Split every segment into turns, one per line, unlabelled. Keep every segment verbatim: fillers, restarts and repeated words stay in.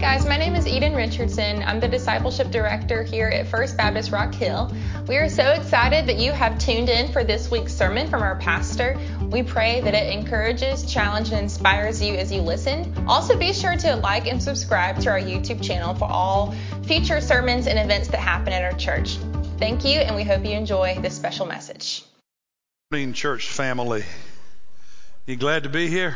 guys, my name is Eden Richardson. I'm the Discipleship Director here at First Baptist Rock Hill. We are so excited that you have tuned in for this week's sermon from our pastor. We pray that it encourages, challenges, and inspires you as you listen. Also, be sure to like and subscribe to our YouTube channel for all future sermons and events that happen at our church. Thank you, and we hope you enjoy this special message.
Good morning, church family. You glad to be here?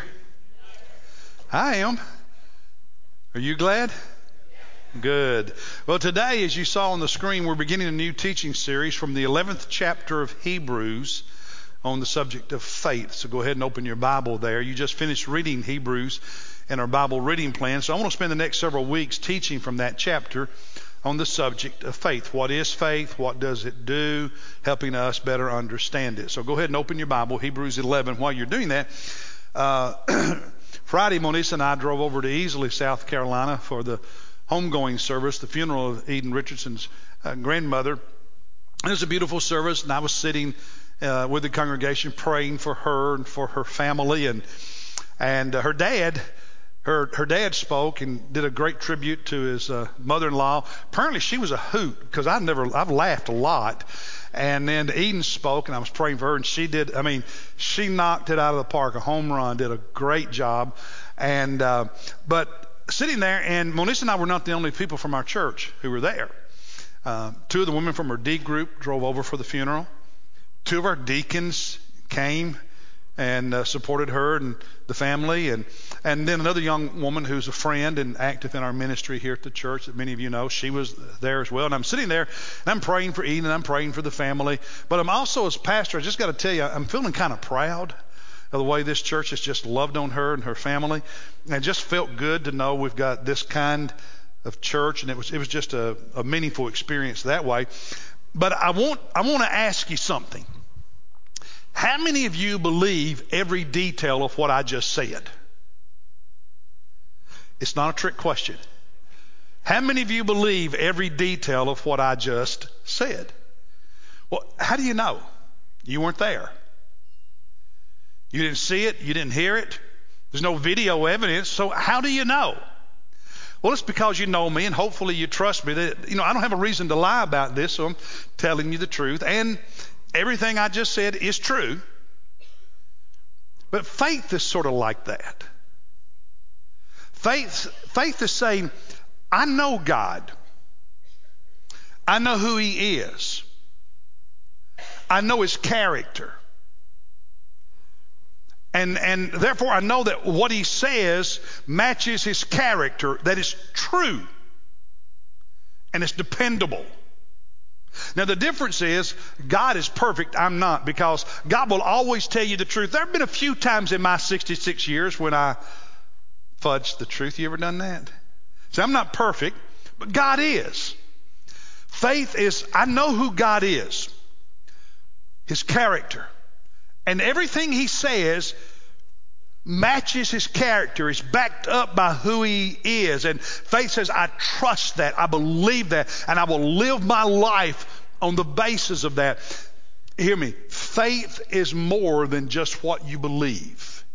I am. Are you glad? Good. Well, today, as you saw on the screen, we're beginning a new teaching series from the eleventh chapter of Hebrews on the subject of faith. So go ahead and open your Bible there. You just finished reading Hebrews in our Bible reading plan. So I want to spend the next several weeks teaching from that chapter on the subject of faith. What is faith? What does it do? Helping us better understand it. So go ahead and open your Bible, Hebrews eleven. While you're doing that, uh, Friday, Monisa and I drove over to Easley, South Carolina for the homegoing service, the funeral of Eden Richardson's uh, grandmother. It was a beautiful service, and I was sitting uh, with the congregation praying for her and for her family. And and uh, her dad, her her dad spoke and did a great tribute to his uh, mother-in-law. Apparently, she was a hoot because I've never I've laughed a lot. And then Eden spoke, and I was praying for her, and she did, I mean, she knocked it out of the park, a home run, did a great job. And, uh, but sitting there, and Monisa and I were not the only people from our church who were there. Uh, two of the women from our D group drove over for the funeral. Two of our deacons came and uh, supported her and the family. And, and then another young woman who's a friend and active in our ministry here at the church that many of you know, she was there as well. And I'm sitting there and I'm praying for Eden and I'm praying for the family. But I'm also, as pastor, I just got to tell you, I'm feeling kind of proud of the way this church has just loved on her and her family. And it just felt good to know we've got this kind of church. And it was, it was just a, a meaningful experience that way. But I want, I want to ask you something. How many of you believe every detail of what I just said? It's not a trick question. How many of you believe every detail of what I just said? Well, how do you know? You weren't there. You didn't see it. You didn't hear it. There's no video evidence. So how do you know? Well, it's because you know me and hopefully you trust me that, you know, I don't have a reason to lie about this. So I'm telling you the truth. And everything I just said is true. But faith is sort of like that. Faith, faith is saying, I know God. I know who He is. I know His character. And, and therefore I know that what He says matches His character, that is true. And it's dependable. Now, the difference is God is perfect. I'm not, because God will always tell you the truth. There have been a few times in my sixty-six years when I fudged the truth. You ever done that? See, I'm not perfect, but God is. Faith is, I know who God is, His character. And everything He says matches His character, is backed up by who He is. And faith says, I trust that, I believe that, and I will live my life on the basis of that. Hear me, faith is more than just what you believe.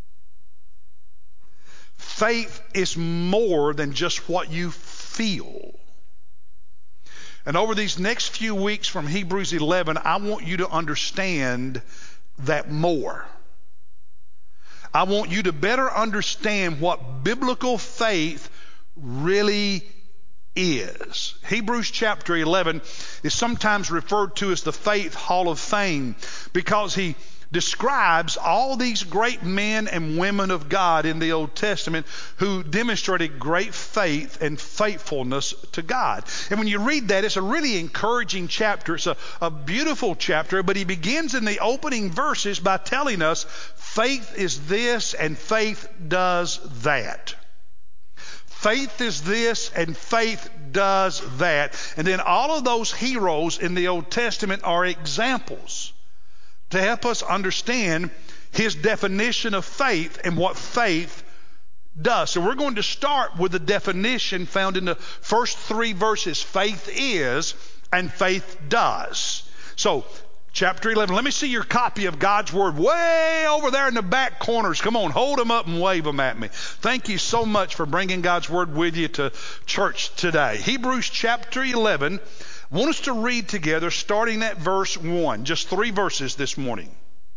Faith is more than just what you feel. And over these next few weeks from Hebrews eleven, I want you to understand that more. I want you to better understand what biblical faith really is. Hebrews chapter eleven is sometimes referred to as the Faith Hall of Fame because he describes all these great men and women of God in the Old Testament who demonstrated great faith and faithfulness to God. And when you read that, it's a really encouraging chapter. It's a, a beautiful chapter, but he begins in the opening verses by telling us faith is this and faith does that. Faith is this and faith does that. And then all of those heroes in the Old Testament are examples to help us understand his definition of faith and what faith does. So we're going to start with the definition found in the first three verses. Faith is and faith does. So chapter eleven. Let me see your copy of God's Word way over there in the back corners. Come on, hold them up and wave them at me. Thank you so much for bringing God's Word with you to church today. Hebrews chapter eleven. I want us to read together starting at verse one. Just three verses this morning.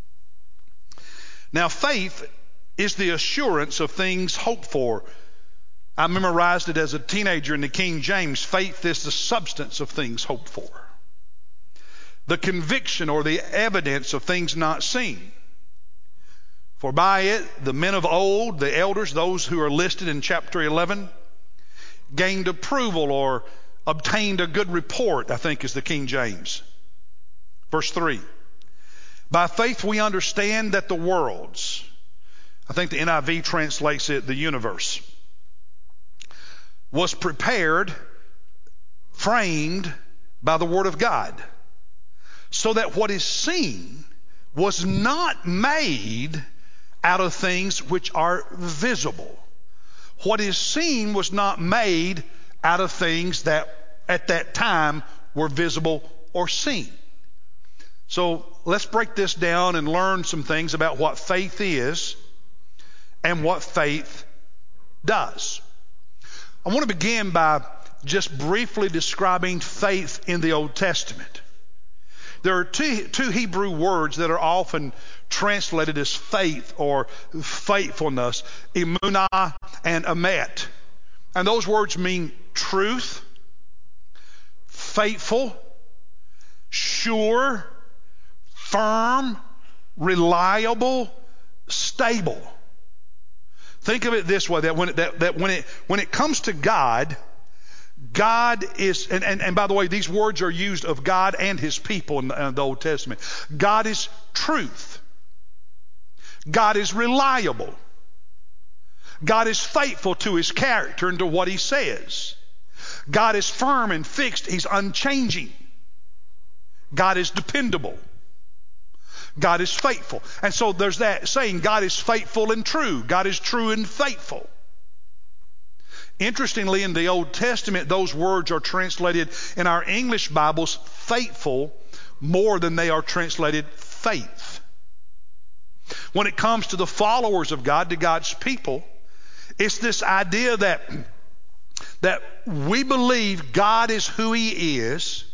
Now, faith is the assurance of things hoped for. I memorized it as a teenager in the King James. Faith is the substance of things hoped for, the conviction or the evidence of things not seen. For by it the men of old, the elders, those who are listed in chapter eleven, gained approval or obtained a good report, I think is the King James. Verse three. By faith we understand that the worlds, I think the N I V translates it, the universe, was prepared, framed by the Word of God, so that what is seen was not made out of things which are visible. What is seen was not made out of things that at that time were visible or seen. So let's break this down and learn some things about what faith is and what faith does. I want to begin by just briefly describing faith in the Old Testament. There are two, two Hebrew words that are often translated as faith or faithfulness, emunah and emet. And those words mean truth, faithful, sure, firm, reliable, stable. Think of it this way, that when it, that, that when it when it comes to God, God is, and, and, and by the way, these words are used of God and his people in the, in the Old Testament. God is truth. God is reliable. God is faithful to his character and to what he says. God is firm and fixed. He's unchanging. God is dependable. God is faithful. And so there's that saying, God is faithful and true. God is true and faithful. Interestingly, in the Old Testament, those words are translated in our English Bibles faithful more than they are translated faith. When it comes to the followers of God, to God's people, it's this idea that, that we believe God is who he is,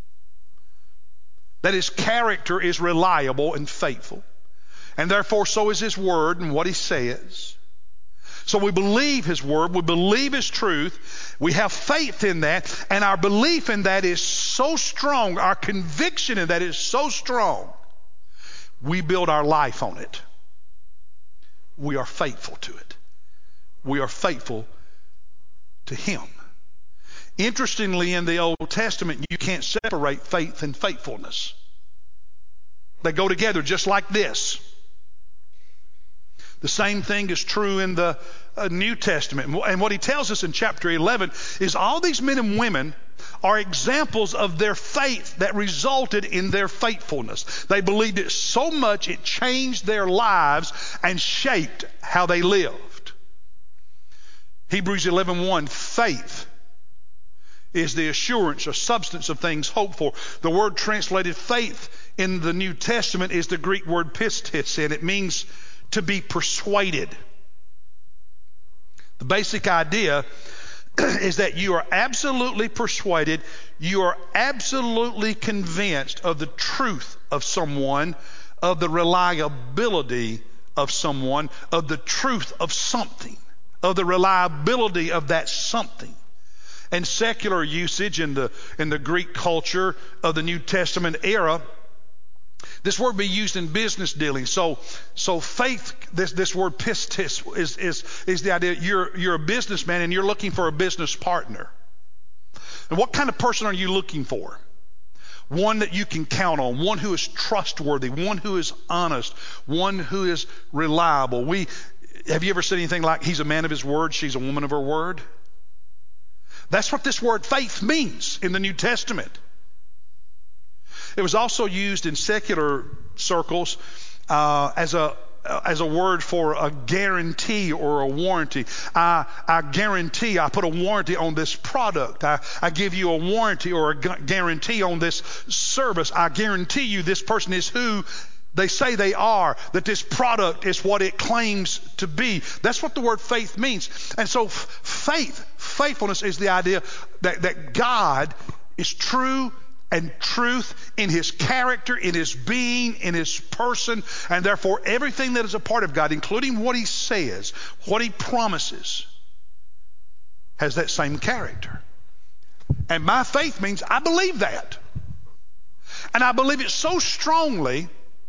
that his character is reliable and faithful, and therefore so is his word and what he says. So we believe his word, we believe his truth, we have faith in that, and our belief in that is so strong, our conviction in that is so strong, we build our life on it. We are faithful to it. We are faithful to him. Interestingly, in the Old Testament, you can't separate faith and faithfulness. They go together just like this. The same thing is true in the uh, New Testament. And what he tells us in chapter eleven is all these men and women are examples of their faith that resulted in their faithfulness. They believed it so much it changed their lives and shaped how they lived. Hebrews eleven one, faith is the assurance or substance of things hoped for. The word translated faith in the New Testament is the Greek word pistis, and it means to be persuaded. The basic idea is that you are absolutely persuaded, you are absolutely convinced of the truth of someone, of the reliability of someone, of the truth of something, of the reliability of that something. And secular usage in the in the Greek culture of the New Testament era, this word be used in business dealings. So, so faith, this, this word pistis is, is, is the idea you're, you're a businessman and you're looking for a business partner. And what kind of person are you looking for? One that you can count on, one who is trustworthy, one who is honest, one who is reliable. We, have you ever said anything like, he's a man of his word, she's a woman of her word? That's what this word faith means in the New Testament. It was also used in secular circles uh, as a as a word for a guarantee or a warranty. I, I guarantee, I put a warranty on this product. I, I give you a warranty or a gu- guarantee on this service. I guarantee you this person is who they say they are, that this product is what it claims to be. That's what the word faith means. And so f- faith, faithfulness is the idea that, that God is true and truth in his character, in his being, in his person, and therefore everything that is a part of God, including what he says, what he promises, has that same character. And my faith means I believe that. And I believe it so strongly,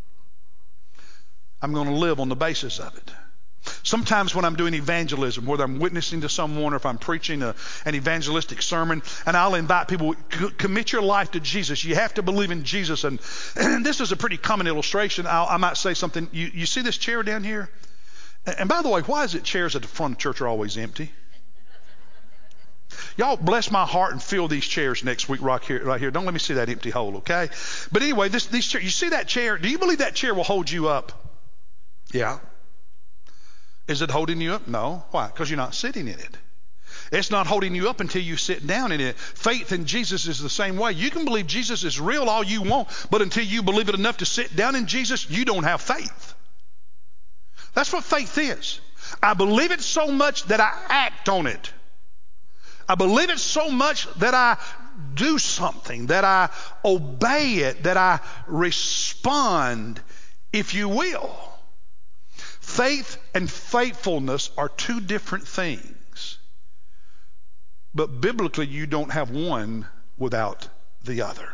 I'm going to live on the basis of it. Sometimes when I'm doing evangelism, whether I'm witnessing to someone or if I'm preaching a, an evangelistic sermon, and I'll invite people, commit your life to Jesus. You have to believe in Jesus. And, and this is a pretty common illustration. I'll, I might say something. You, you see this chair down here? And by the way, why is it chairs at the front of church are always empty? Y'all bless my heart and fill these chairs next week right here. Right here. Don't let me see that empty hole, okay? But anyway, this, these chairs, you see that chair? Do you believe that chair will hold you up? Yeah. Is it holding you up? No. Why? Because you're not sitting in it. It's not holding you up until you sit down in it. Faith in Jesus is the same way. You can believe Jesus is real all you want, but until you believe it enough to sit down in Jesus, you don't have faith. That's what faith is. I believe it so much that I act on it. I believe it so much that I do something, that I obey it, that I respond, if you will. Faith and faithfulness are two different things. But biblically, you don't have one without the other.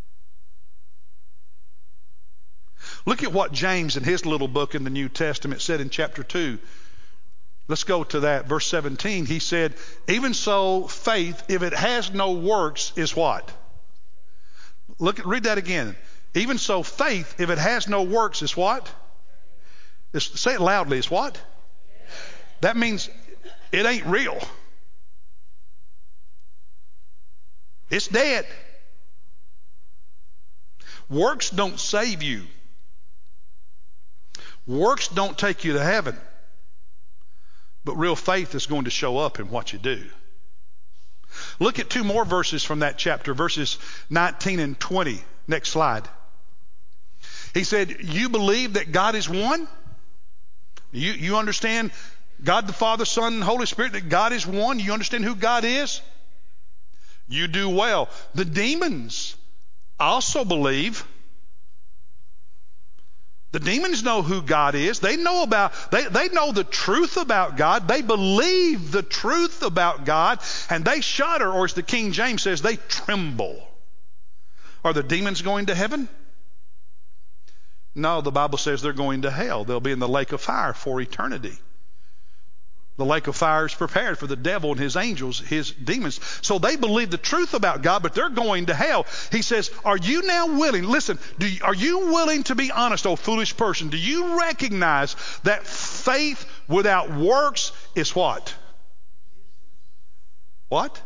Look at what James in his little book in the New Testament said in chapter two. Let's go to that. Verse seventeen, he said, even so, faith, if it has no works, is what? Look at, read that again. Even so, faith, if it has no works, is what? It's, say it loudly. It's what? That means it ain't real. It's dead. Works don't save you. Works don't take you to heaven. But real faith is going to show up in what you do. Look at two more verses from that chapter, verses nineteen and twenty. Next slide. He said, you believe that God is one? You, you understand God the Father, Son, and Holy Spirit, that God is one? You understand who God is? You do well. The demons also believe. The demons know who God is. They know about, they, they know the truth about God. They believe the truth about God, and they shudder, or as the King James says, they tremble. Are the demons going to heaven? No, the Bible says they're going to hell. They'll be in the lake of fire for eternity. The lake of fire is prepared for the devil and his angels, his demons. So they believe the truth about God, but they're going to hell. He says, are you now willing, listen, do you, are you willing to be honest, oh foolish person? Do you recognize that faith without works is what? What?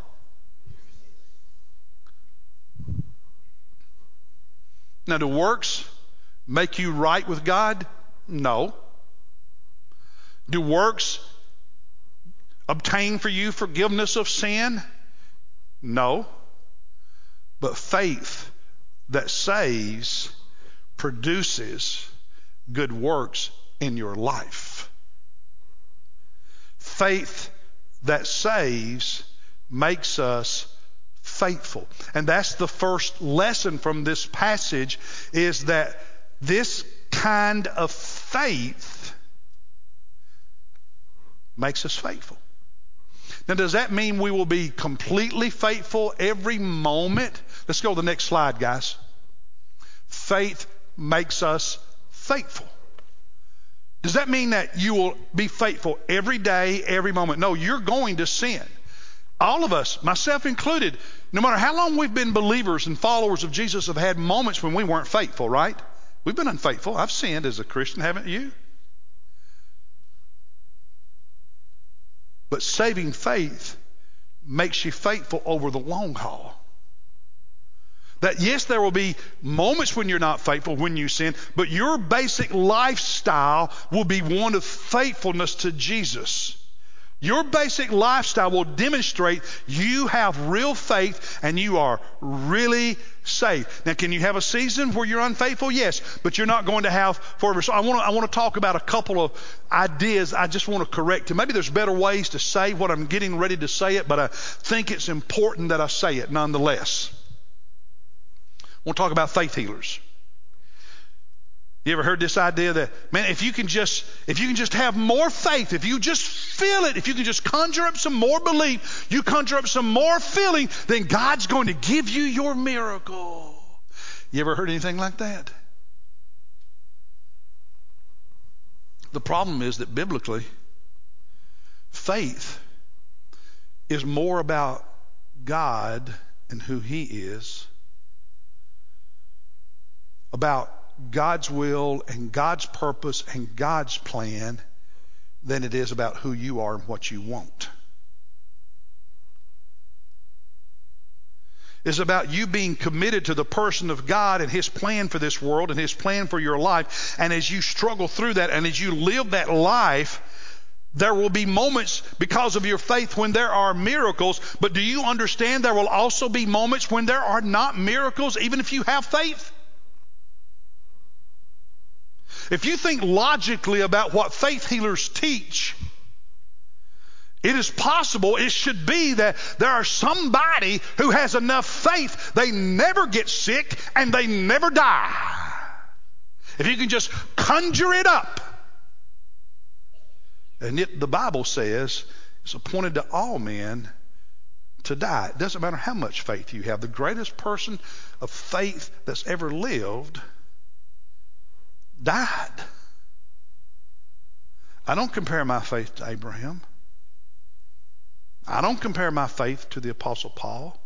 Now, do works make you right with God? No. Do works obtain for you forgiveness of sin? No. But faith that saves produces good works in your life. Faith that saves makes us faithful. And that's the first lesson from this passage, is that this kind of faith makes us faithful. Now, does that mean we will be completely faithful every moment? Let's go to the next slide, guys. Faith makes us faithful. Does that mean that you will be faithful every day, every moment? No, you're going to sin. All of us, myself included, no matter how long we've been believers and followers of Jesus, have had moments when we weren't faithful, right? We've been unfaithful. I've sinned as a Christian, haven't you? But saving faith makes you faithful over the long haul. That yes, there will be moments when you're not faithful, when you sin, but your basic lifestyle will be one of faithfulness to Jesus. Your basic lifestyle will demonstrate you have real faith and you are really saved. Now, can you have a season where you're unfaithful? Yes, but you're not going to have forever. So I want to I want to talk about a couple of ideas. I just want to correct you. Maybe there's better ways to say what I'm getting ready to say it, but I think it's important that I say it nonetheless. I want to talk about faith healers. You ever heard this idea that, man, if you can just if you can just have more faith, if you just feel it, if you can just conjure up some more belief, you conjure up some more feeling, then God's going to give you your miracle. You ever heard anything like that? The problem is that biblically, faith is more about God and who He is, about God's will and God's purpose and God's plan than it is about who you are and what you want. It's about you being committed to the person of God and His plan for this world and His plan for your life. And as you struggle through that and as you live that life, there will be moments because of your faith when there are miracles. But do you understand there will also be moments when there are not miracles, even if you have faith? If you think logically about what faith healers teach, it is possible, it should be that there are somebody who has enough faith, they never get sick and they never die. If you can just conjure it up. And yet the Bible says it's appointed to all men to die. It doesn't matter how much faith you have. The greatest person of faith that's ever lived died. I don't compare my faith to Abraham. I don't compare my faith to the Apostle Paul.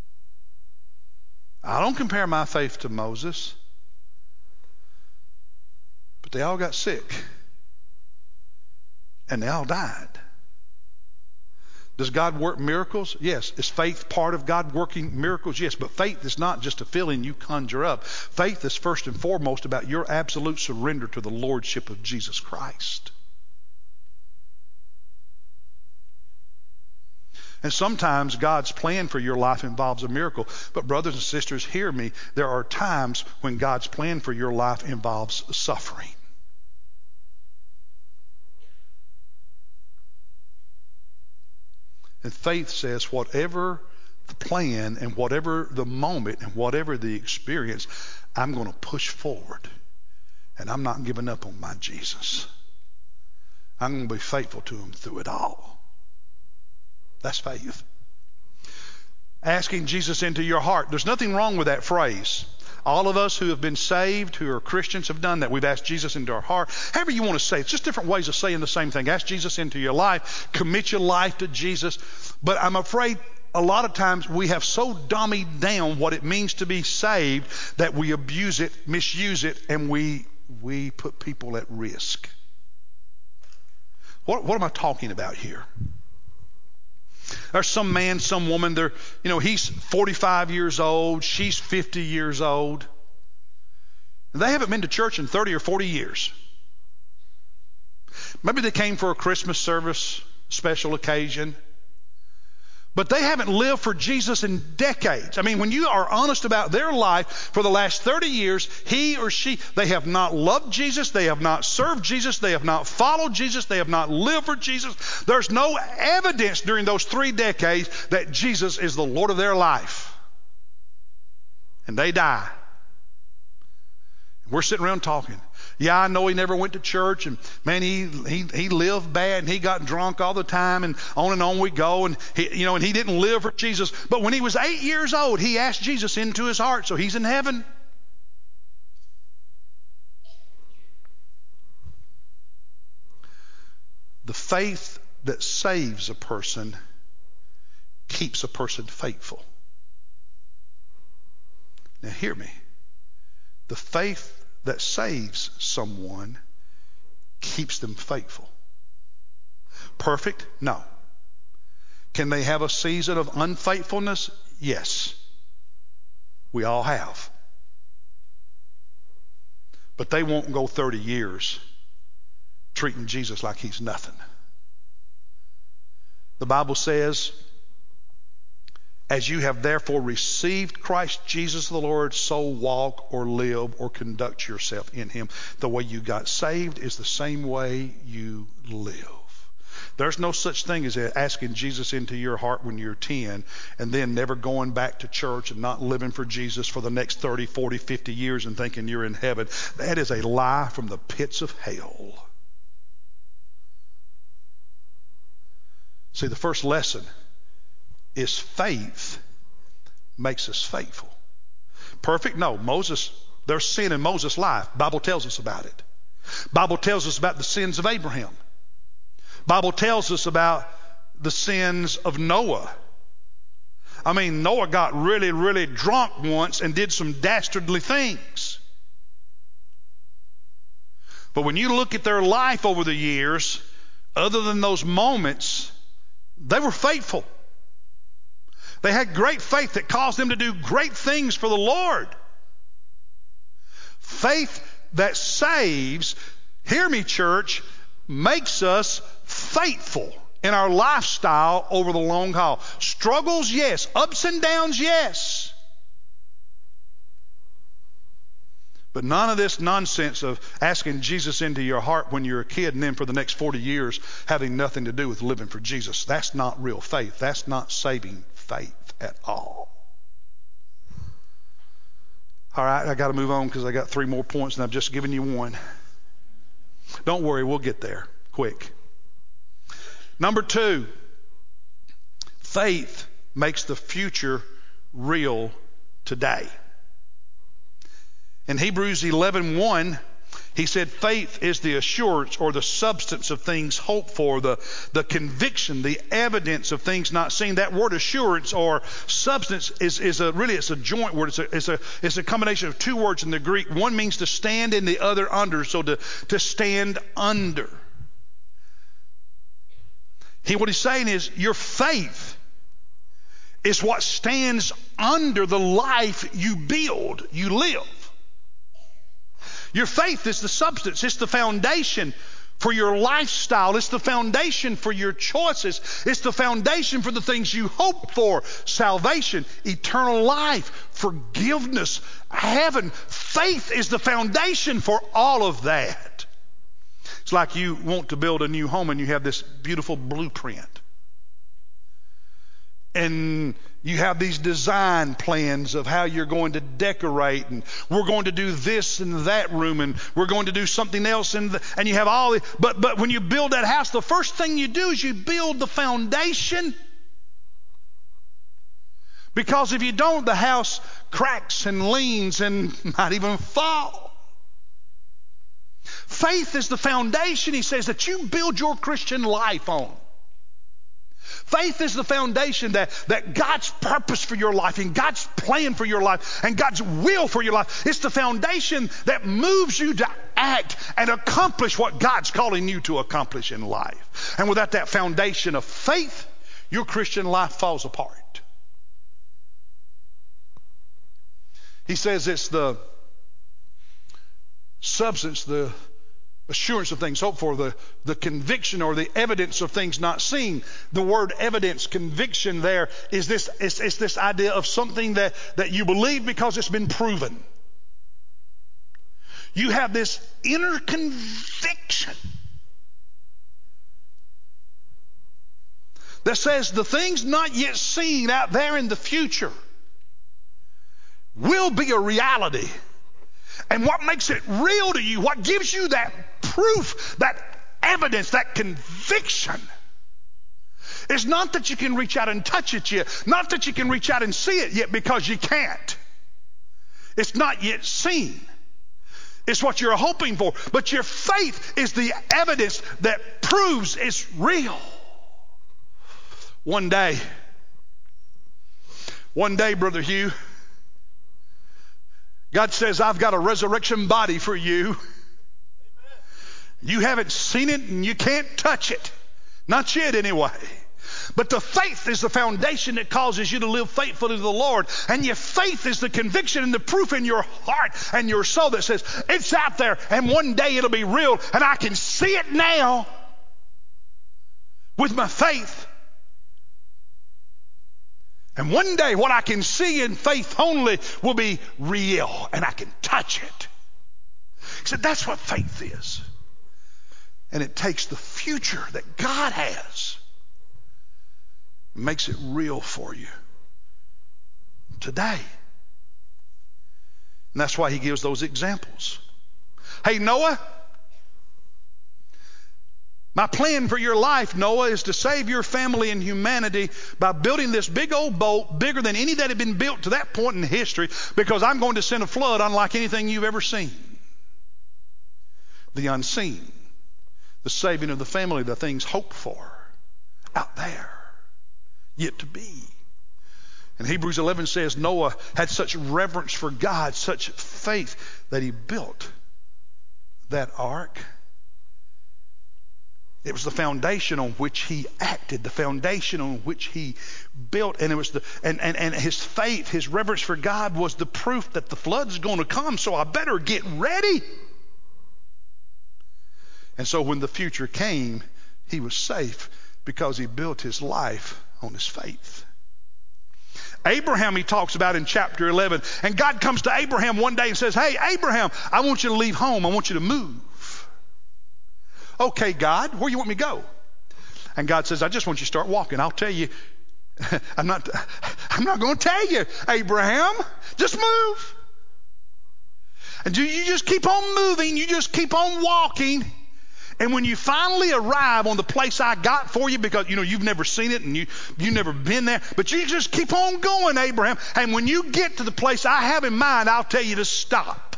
I don't compare my faith to Moses. But they all got sick. And they all died. Does God work miracles? Yes. Is faith part of God working miracles? Yes. But faith is not just a feeling you conjure up. Faith is first and foremost about your absolute surrender to the Lordship of Jesus Christ. And sometimes God's plan for your life involves a miracle. But brothers and sisters, hear me. There are times when God's plan for your life involves suffering. And faith says whatever the plan and whatever the moment and whatever the experience, I'm going to push forward. And I'm not giving up on my Jesus. I'm going to be faithful to Him through it all. That's faith. Asking Jesus into your heart. There's nothing wrong with that phrase. All of us who have been saved, who are Christians, have done that. We've asked Jesus into our heart. However you want to say it. It's just different ways of saying the same thing. Ask Jesus into your life. Commit your life to Jesus. But I'm afraid a lot of times we have so dummied down what it means to be saved that we abuse it, misuse it, and we we put people at risk. What, what am I talking about here? There's some man, some woman, they're, you know, he's forty-five years old, she's fifty years old. And they haven't been to church in thirty or forty years. Maybe they came for a Christmas service, special occasion. But they haven't lived for Jesus in decades. I mean, when you are honest about their life, for the last thirty years, he or she, they have not loved Jesus, they have not served Jesus, they have not followed Jesus, they have not lived for Jesus. There's no evidence during those three decades that Jesus is the Lord of their life. And they die. We're sitting around talking. Yeah, I know he never went to church, and man, he he he lived bad, and he got drunk all the time, and on and on we go, and he, you know, and he didn't live for Jesus. But when he was eight years old, he asked Jesus into his heart, so he's in heaven. The faith that saves a person keeps a person faithful. Now hear me. The faith that saves someone keeps them faithful. Perfect? No. Can they have a season of unfaithfulness? Yes. We all have. But they won't go thirty years treating Jesus like he's nothing. The Bible says, as you have therefore received Christ Jesus the Lord, so walk or live or conduct yourself in him. The way you got saved is the same way you live. There's no such thing as asking Jesus into your heart when you're ten and then never going back to church and not living for Jesus for the next thirty, forty, fifty years and thinking you're in heaven. That is a lie from the pits of hell. See, the first lesson is faith makes us faithful. Perfect? No. Moses, there's sin in Moses' life. Bible tells us about it. Bible tells us about the sins of Abraham. Bible tells us about the sins of Noah. I mean, Noah got really, really drunk once and did some dastardly things. But when you look at their life over the years, other than those moments, they were faithful. They had great faith that caused them to do great things for the Lord. Faith that saves, hear me, church, makes us faithful in our lifestyle over the long haul. Struggles, yes. Ups and downs, yes. But none of this nonsense of asking Jesus into your heart when you're a kid and then for the next forty years having nothing to do with living for Jesus. That's not real faith. That's not saving faith at all. All right, I got to move on because I got three more points and I've just given you one. Don't worry, we'll get there quick. Number two, faith makes the future real today. In Hebrews eleven one, he said faith is the assurance or the substance of things hoped for, the, the conviction, the evidence of things not seen. That word assurance or substance is, is a really it's a joint word. It's a, it's a it's a combination of two words in the Greek. One means to stand and the other under. So to, to stand under. He what he's saying is your faith is what stands under the life you build, you live. Your faith is the substance. It's the foundation for your lifestyle. It's the foundation for your choices. It's the foundation for the things you hope for. Salvation, eternal life, forgiveness, heaven. Faith is the foundation for all of that. It's like you want to build a new home and you have this beautiful blueprint. And you have these design plans of how you're going to decorate, and we're going to do this in that room, and we're going to do something else, in the, and you have all the, but but when you build that house, the first thing you do is you build the foundation. Because if you don't, the house cracks and leans and might even fall. Faith is the foundation, he says, that you build your Christian life on. Faith is the foundation that, that God's purpose for your life and God's plan for your life and God's will for your life. It's the foundation that moves you to act and accomplish what God's calling you to accomplish in life. And without that foundation of faith, your Christian life falls apart. He says it's the substance, the assurance of things hoped for, the, the conviction or the evidence of things not seen. The word evidence, conviction there is this, it's, it's this idea of something that, that you believe because it's been proven. You have this inner conviction that says the things not yet seen out there in the future will be a reality. And what makes it real to you, what gives you that proof, that evidence, that conviction, is not that you can reach out and touch it yet, not that you can reach out and see it yet, because you can't. It's not yet seen. It's what you're hoping for. But your faith is the evidence that proves it's real. One day, one day, Brother Hugh, God says, I've got a resurrection body for you. Amen. You haven't seen it and you can't touch it. Not yet anyway. But the faith is the foundation that causes you to live faithfully to the Lord. And your faith is the conviction and the proof in your heart and your soul that says, it's out there and one day it'll be real and I can see it now with my faith. And one day what I can see in faith only will be real and I can touch it. He said that's what faith is. And it takes the future that God has, makes it real for you today. And that's why he gives those examples. Hey, Noah, my plan for your life, Noah, is to save your family and humanity by building this big old boat, bigger than any that had been built to that point in history, because I'm going to send a flood unlike anything you've ever seen. The unseen, the saving of the family, the things hoped for out there, yet to be. And Hebrews eleven says Noah had such reverence for God, such faith, that he built that ark. It was the foundation on which he acted, the foundation on which he built. And it was the and, and, and his faith, his reverence for God was the proof that the flood's going to come, so I better get ready. And so when the future came, he was safe because he built his life on his faith. Abraham, he talks about in chapter eleven. And God comes to Abraham one day and says, hey, Abraham, I want you to leave home. I want you to move. Okay, God, where you want me to go? And God says, I just want you to start walking. I'll tell you, I'm not, I'm not going to tell you, Abraham. Just move. And do you just keep on moving. You just keep on walking. And when you finally arrive on the place I got for you, because, you know, you've never seen it and you, you've never been there, but you just keep on going, Abraham. And when you get to the place I have in mind, I'll tell you to stop.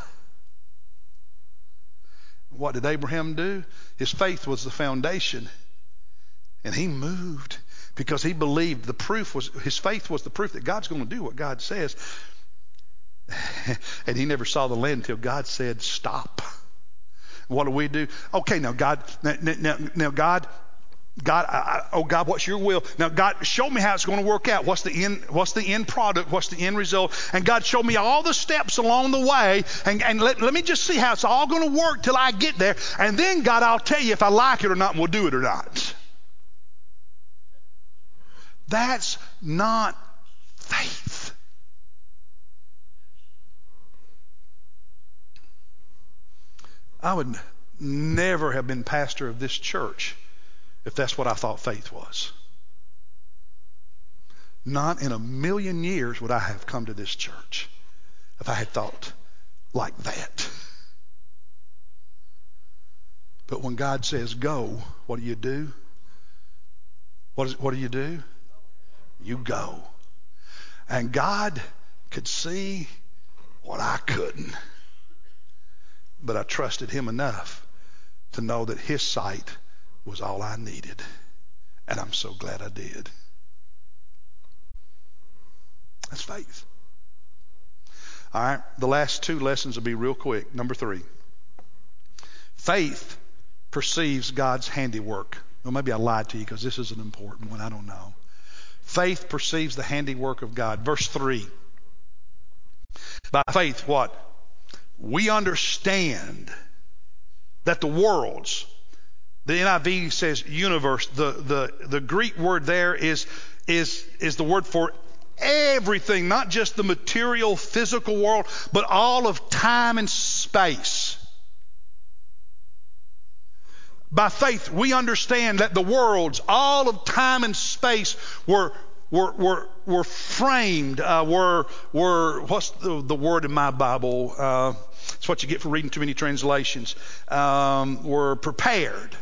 What did Abraham do? His faith was the foundation. And he moved because he believed the proof was, his faith was the proof that God's going to do what God says. And he never saw the land until God said, stop. What do we do? Okay, now God, now, now, now God, God, I, I, oh God, what's your will? Now God, show me how it's going to work out. What's the end? What's the end product? What's the end result? And God showed me all the steps along the way, and, and let, let me just see how it's all going to work till I get there. And then God, I'll tell you if I like it or not, and we'll do it or not. That's not faith. I would never have been pastor of this church if that's what I thought faith was. Not in a million years would I have come to this church if I had thought like that. But when God says go, what do you do? What, is, what do you do? You go. And God could see what I couldn't. But I trusted him enough to know that his sight was all I needed. And I'm so glad I did. That's faith. All right, the last two lessons will be real quick. Number three. Faith perceives God's handiwork. Well, maybe I lied to you because this is an important one. I don't know. Faith perceives the handiwork of God. Verse three. By faith, what? We understand that the worlds, the N I V says universe, the, the, the Greek word there is, is, is the word for everything, not just the material, physical world, but all of time and space. By faith, we understand that the worlds, all of time and space were were were were framed, uh, were were what's the, the word in my Bible? Uh, it's what you get for reading too many translations. Um, were prepared.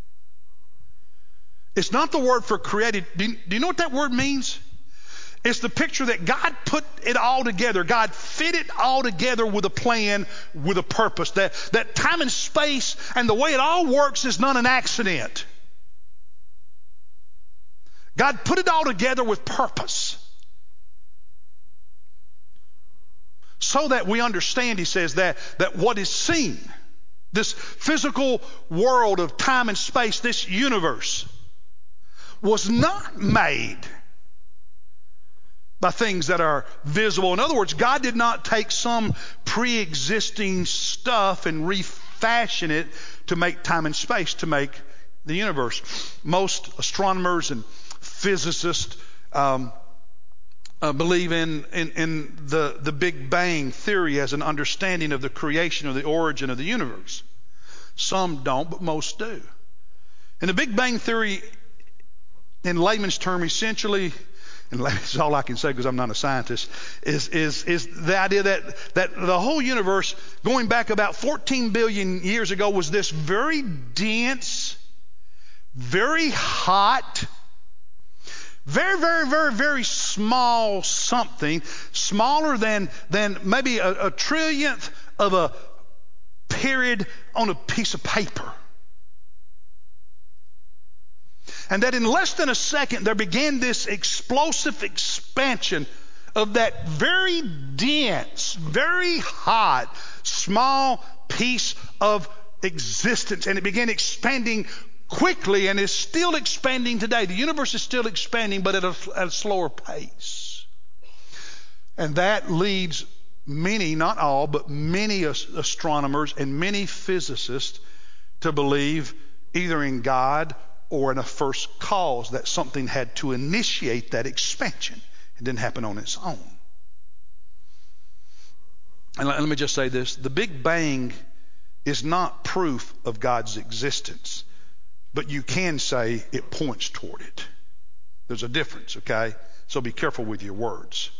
It's not the word for created. Do you, do you know what that word means? It's the picture that God put it all together. God fit it all together with a plan, with a purpose. That, that time and space and the way it all works is not an accident. God put it all together with purpose. So that we understand, he says, that, that what is seen, this physical world of time and space, this universe, was not made by things that are visible. In other words, God did not take some pre-existing stuff and refashion it to make time and space, to make the universe. Most astronomers and physicists um, uh, believe in, in, in the, the Big Bang theory as an understanding of the creation or the origin of the universe. Some don't, but most do. And the Big Bang theory, in layman's term, essentially, and that's all I can say because I'm not a scientist, is, is, is the idea that, that the whole universe, going back about fourteen billion years ago, was this very dense, very hot, very, very, very, very small something, smaller than, than maybe a, a trillionth of a period on a piece of paper. And that in less than a second, there began this explosive expansion of that very dense, very hot, small piece of existence. And it began expanding quickly and is still expanding today. The universe is still expanding, but at a, at a slower pace. And that leads many, not all, but many astronomers and many physicists to believe either in God or in a first cause, that something had to initiate that expansion. It didn't happen on its own. And let, let me just say this. The Big Bang is not proof of God's existence, but you can say it points toward it. There's a difference, okay? So be careful with your words.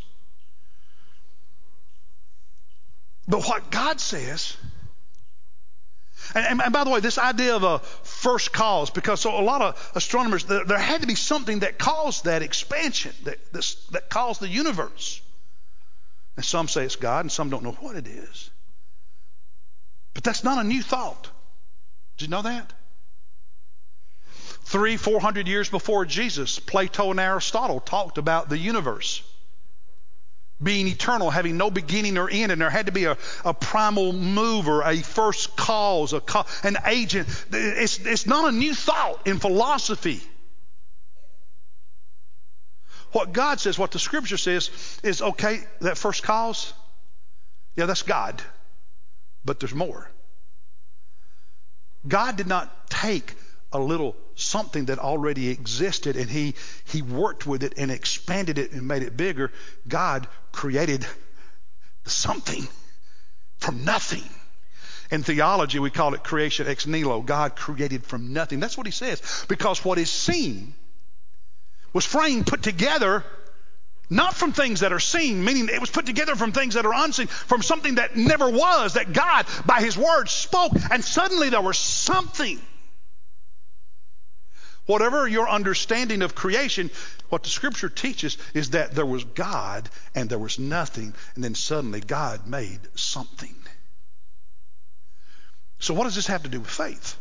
But what God says, and, and by the way, this idea of a first cause, because so a lot of astronomers, there, there had to be something that caused that expansion, that, this, that caused the universe. And some say it's God, and some don't know what it is. But that's not a new thought. Did you know that? Three, four hundred years before Jesus, Plato and Aristotle talked about the universe being eternal, having no beginning or end, and there had to be a, a primal mover, a first cause, a co- an agent. It's, it's not a new thought in philosophy. What God says, what the Scripture says, is okay, that first cause, yeah, that's God, but there's more. God did not take a little something that already existed and he he worked with it and expanded it and made it bigger. God created something from nothing. In theology, we call it creation ex nihilo. God created from nothing. That's what he says. Because what is seen was framed, put together, not from things that are seen, meaning it was put together from things that are unseen, from something that never was, that God, by his word, spoke, and suddenly there was something. Whatever your understanding of creation, what the Scripture teaches is that there was God and there was nothing, and then suddenly God made something. So what does this have to do with faith?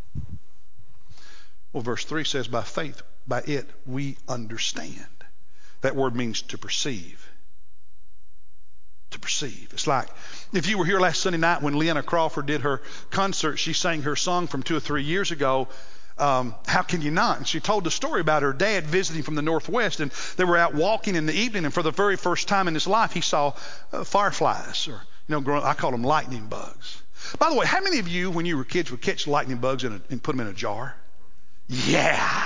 Well, verse three says, by faith, by it, we understand. That word means to perceive. To perceive. It's like, if you were here last Sunday night when Leanna Crawford did her concert, she sang her song from two or three years ago, Um, how can you not? And she told the story about her dad visiting from the Northwest, and they were out walking in the evening, and for the very first time in his life, he saw uh, fireflies, or, you know, growing, I call them lightning bugs. By the way, how many of you, when you were kids, would catch lightning bugs in a, and put them in a jar? Yeah.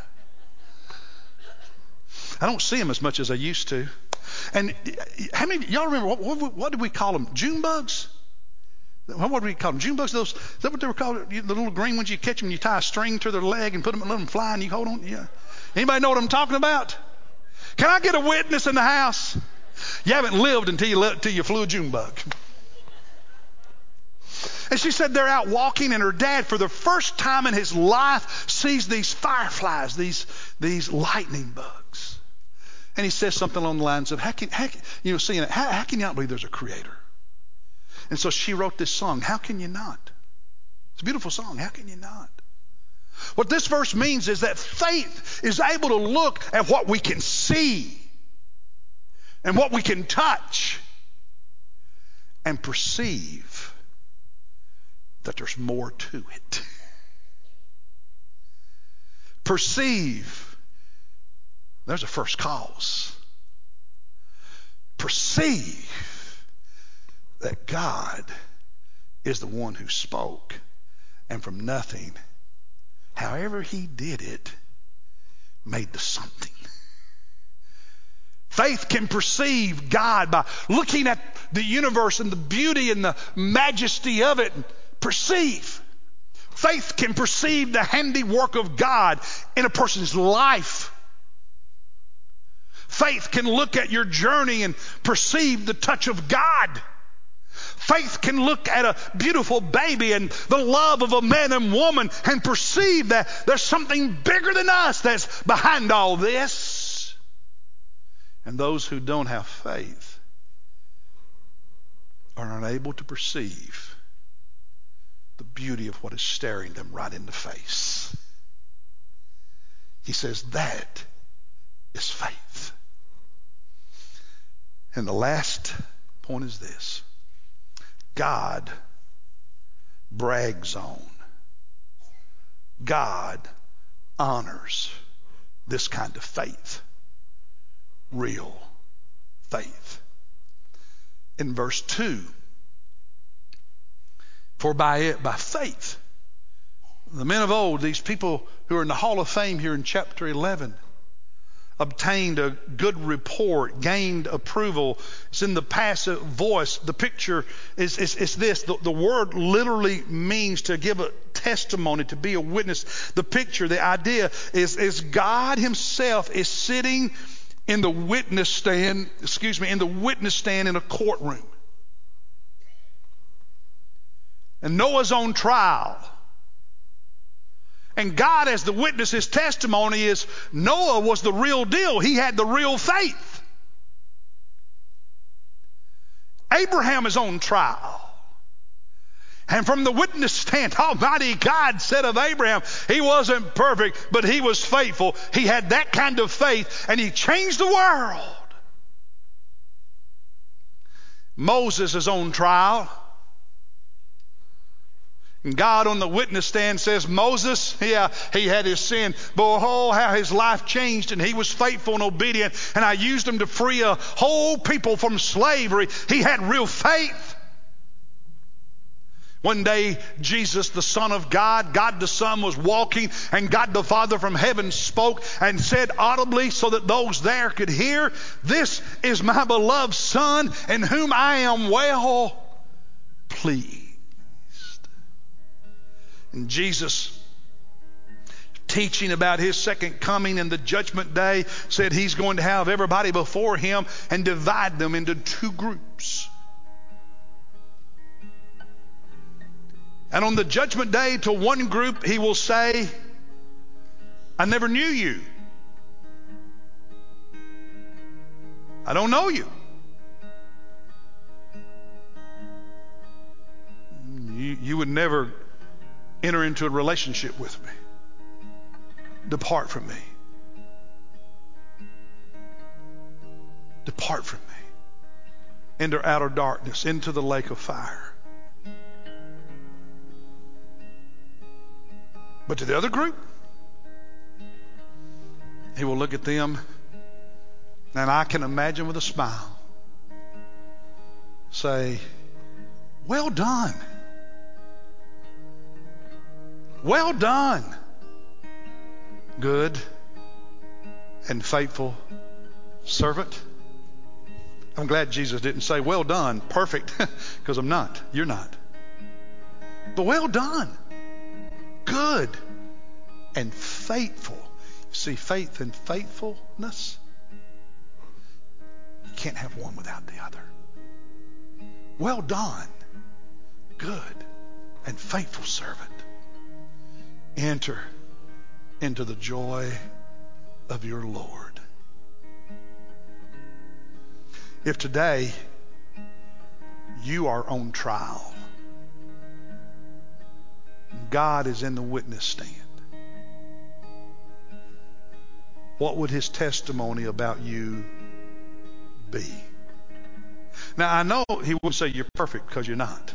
I don't see them as much as I used to. And how many, y'all remember, what, what, what did we call them? June bugs? What do we call them? June bugs? Those, is that what they were called? The little green ones, you catch them, you tie a string to their leg and put them and let them fly, and you hold on. Yeah. Anybody know what I'm talking about? Can I get a witness in the house? You haven't lived until you, until you flew a June bug. And she said they're out walking, and her dad, for the first time in his life, sees these fireflies, these, these lightning bugs. And he says something along the lines of, how can, how can you know, seeing it, how, how can you not believe there's a creator? And so she wrote this song, How Can You Not? It's a beautiful song, How Can You Not? What this verse means is that faith is able to look at what we can see and what we can touch and perceive that there's more to it. Perceive There's a first cause. Perceive that God is the one who spoke, and from nothing, however he did it, made the something. Faith can perceive God by looking at the universe and the beauty and the majesty of it and perceive. Faith can perceive the handiwork of God in a person's life. Faith can look at your journey and perceive the touch of God. Faith can look at a beautiful baby and the love of a man and woman and perceive that there's something bigger than us that's behind all this. And those who don't have faith are unable to perceive the beauty of what is staring them right in the face. He says that is faith. And the last point is this. God brags on, God honors this kind of faith, real faith. In verse two, for by it, by faith, the men of old, these people who are in the Hall of Fame here in chapter eleven, obtained a good report, gained approval. It's in the passive voice. The picture is, is, is this. The, the word literally means to give a testimony, to be a witness. The picture, the idea is, is God himself is sitting in the witness stand, excuse me, in the witness stand in a courtroom. And Noah's on trial. And God, as the witness, his testimony is Noah was the real deal. He had the real faith. Abraham is on trial. And from the witness stand, Almighty God said of Abraham, he wasn't perfect, but he was faithful. He had that kind of faith, and he changed the world. Moses is on trial. And God on the witness stand says, Moses, yeah, he had his sin, but oh, how his life changed, and he was faithful and obedient, and I used him to free a whole people from slavery. He had real faith. One day, Jesus, the Son of God, God the Son, was walking, and God the Father from heaven spoke and said audibly so that those there could hear, this is my beloved Son in whom I am well pleased. And Jesus, teaching about his second coming and the judgment day, said he's going to have everybody before him and divide them into two groups. And on the judgment day, to one group he will say, I never knew you. I don't know you. You, you would never enter into a relationship with me. Depart from me. Depart from me. Into outer darkness, into the lake of fire. But to the other group, he will look at them, and I can imagine with a smile, say, well done. Well done, good and faithful servant. I'm glad Jesus didn't say, well done, perfect, because I'm not. You're not. But well done, good and faithful. See, faith and faithfulness, you can't have one without the other. Well done, good and faithful servant. Enter into the joy of your Lord. If today you are on trial, God is in the witness stand, what would his testimony about you be? Now, I know he wouldn't say you're perfect, because you're not.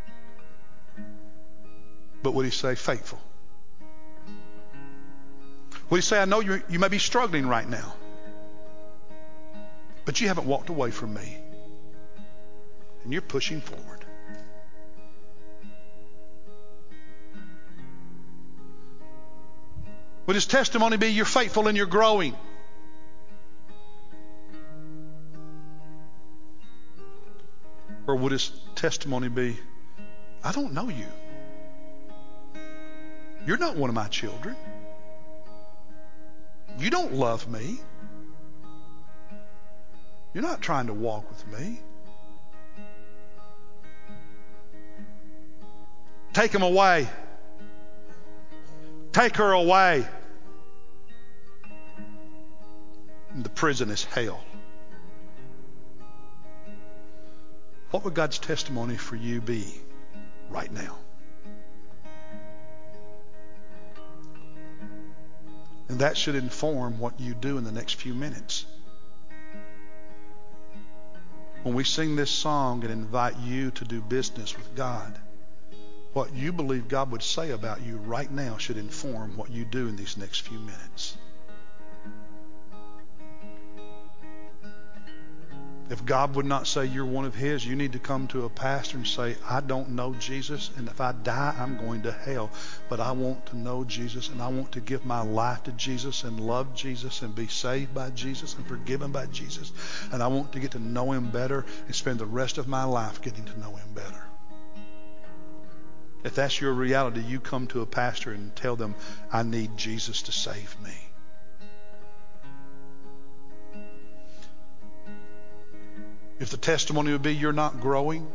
But would he say faithful? Would he say, I know you you may be struggling right now, but you haven't walked away from me, and you're pushing forward. Would his testimony be, you're faithful and you're growing? Or would his testimony be, I don't know you. You're not one of my children. You don't love me. You're not trying to walk with me. Take him away. Take her away. And the prison is hell. What would God's testimony for you be right now? And that should inform what you do in the next few minutes. When we sing this song and invite you to do business with God, what you believe God would say about you right now should inform what you do in these next few minutes. If God would not say you're one of his, you need to come to a pastor and say, I don't know Jesus, and if I die, I'm going to hell. But I want to know Jesus, and I want to give my life to Jesus and love Jesus and be saved by Jesus and forgiven by Jesus. And I want to get to know him better and spend the rest of my life getting to know him better. If that's your reality, you come to a pastor and tell them, I need Jesus to save me. If the testimony would be you're not growing,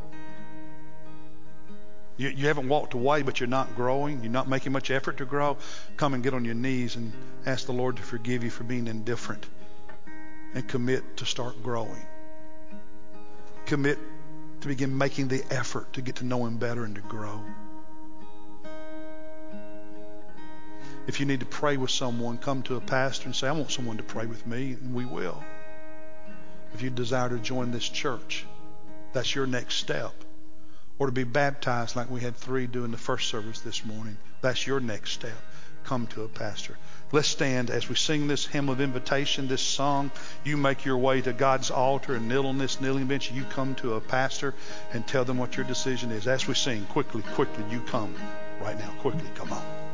you, you haven't walked away, but you're not growing, you're not making much effort to grow, come and get on your knees and ask the Lord to forgive you for being indifferent and commit to start growing. Commit to begin making the effort to get to know him better and to grow. If you need to pray with someone, come to a pastor and say, I want someone to pray with me, and we will. If you desire to join this church, that's your next step. Or to be baptized like we had three do in the first service this morning, that's your next step. Come to a pastor. Let's stand as we sing this hymn of invitation, this song. You make your way to God's altar and kneel on this kneeling bench. You come to a pastor and tell them what your decision is. As we sing, quickly, quickly, you come right now. Quickly, come on.